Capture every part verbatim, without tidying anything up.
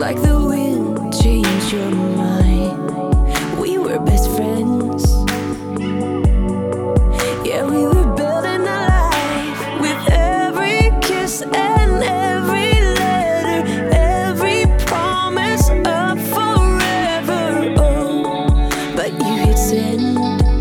like the wind changed your mind. We were best friends. Yeah, we were building a life with every kiss and every letter, every promise of forever. Oh, but you hit send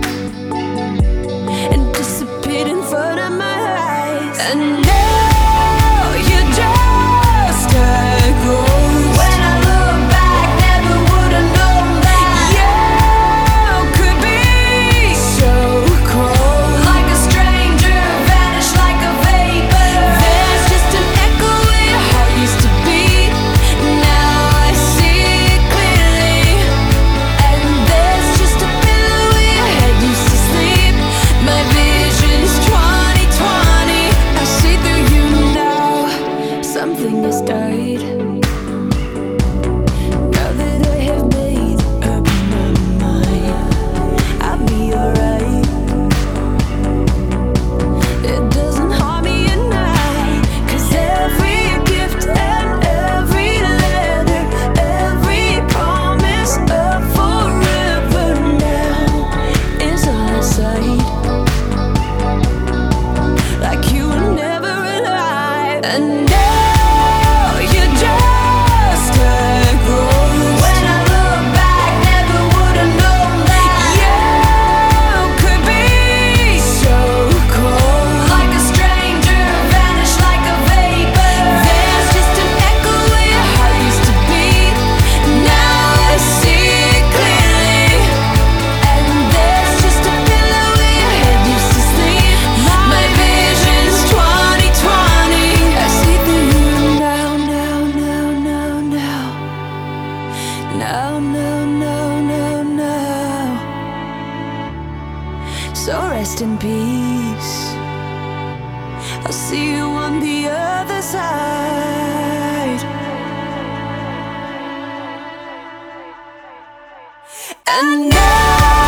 and disappeared in front of my eyes. And now you're just a ghost. When I look back, never would have known that you could be so cold. Like a stranger, vanish like a vapor. There's just an echo where your heart used to beat. Now I see it clearly. And there's just a pillow where your head used to sleep. My vision's twenty twenty. I see through you now. Something has died. Now that I have made up my mind, I'll be alright. It doesn't harm me at night, 'cause every gift and every letter, every promise of forever now is on our side. Like you were never alive. And now you're just a ghost. When I look back, never would have known that you could be so cold. Like a stranger, vanish like a vapor. There's just an echo where your heart used to beat. Now I see it clearly. And there's just a pillow where your head used to sleep. My vision's twenty twenty. I see through you now, now, now, now, now. Now, now, now, now, now. So rest in peace. I'll see you on the other side. And now